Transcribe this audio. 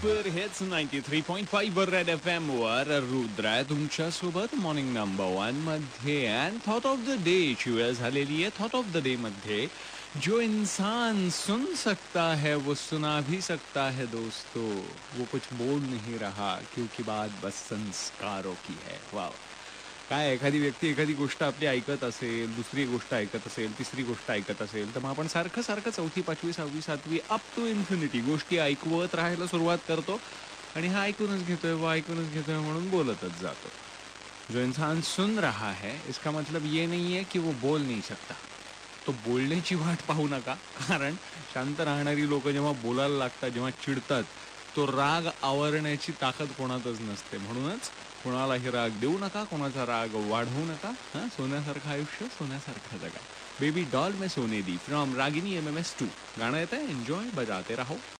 Super hits 93.5 वर red FM वर रुद्र आहे तुमच्या सोबत मॉर्निंग नंबर 1 मध्ये. And thought of the day ची वेळ झालेली आहे. थॉट ऑफ द डे मध्ये जो इंसान सुन सकता है वो सुना भी सकता है दोस्तों, वो कुछ बोल नहीं रहा क्योंकि बात बस संस्कारों की है. वाव. काय एखादी व्यक्ती एखादी गोष्ट आपली ऐकत असेल, दुसरी गोष्ट ऐकत असेल, तिसरी गोष्ट ऐकत असेल, तर मग आपण सारखं सारखं 4थी 5वी 6वी 7वी अप टू इन्फिनिटी गोष्टी ऐकवत राहायला सुरुवात करतो आणि हा ऐकूनच घेतोय व ऐकूनच घेतोय म्हणून बोलतच जातो. जो इंसान सुन रहा है इसका मतलब ये नहीं है कि वो बोल नहीं सकता. तो बोलण्याची वाट पाहू नका, कारण शांत राहणारी लोक जेव्हा बोलायला लागतात, जेव्हा चिडतात, तो राग आवरण्याची ताकद कोणातच नसते. म्हणूनच कोणालाही राग देऊ नका, कोणाचा राग वाढवू नका. सोन्यासारखं आयुष्य सोन्यासारखं जगा. बेबी डॉल में सोने दी फ्रॉम रागिनी MMS2 गाणं येतं. एन्जॉय, बजाते राहो.